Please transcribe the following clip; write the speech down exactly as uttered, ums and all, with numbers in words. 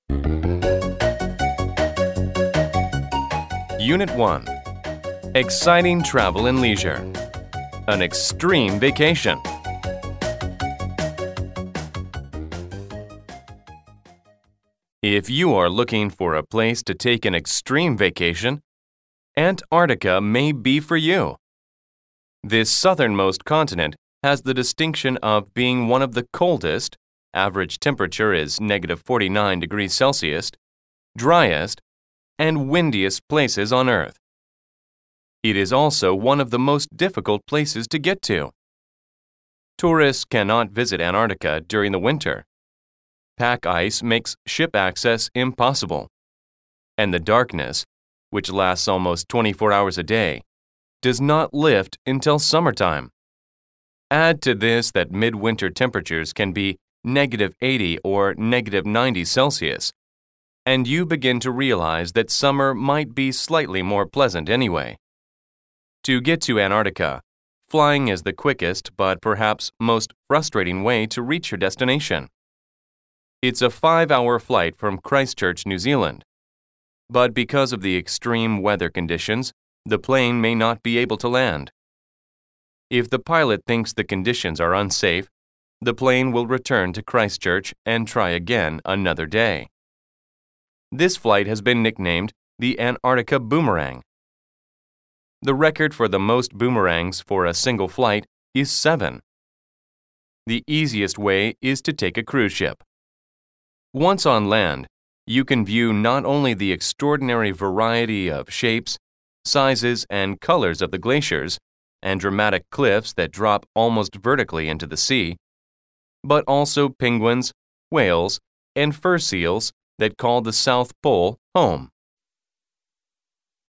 Unit one. Exciting travel and leisure. An extreme vacation. If you are looking for a place to take an extreme vacation, Antarctica may be for you. This southernmost continent has the distinction of being one of the coldest, average temperature is negative forty-nine degrees Celsius, driest, and windiest places on Earth. It is also one of the most difficult places to get to. Tourists cannot visit Antarctica during the winter. Pack ice makes ship access impossible, and the darkness, which lasts almost twenty-four hours a day, does not lift until summertime. Add to this that midwinter temperatures can be negative eighty or negative ninety Celsius, and you begin to realize that summer might be slightly more pleasant anyway. To get to Antarctica, flying is the quickest but perhaps most frustrating way to reach your destination. It's a five-hour flight from Christchurch, New Zealand. But because of the extreme weather conditions, the plane may not be able to land. If the pilot thinks the conditions are unsafe, the plane will return to Christchurch and try again another day. This flight has been nicknamed the Antarctica Boomerang. The record for the most boomerangs for a single flight is seven. The easiest way is to take a cruise ship. Once on land, you can view not only the extraordinary variety of shapes, sizes, and colors of the glaciers and dramatic cliffs that drop almost vertically into the sea, but also penguins, whales, and fur seals that call the South Pole home.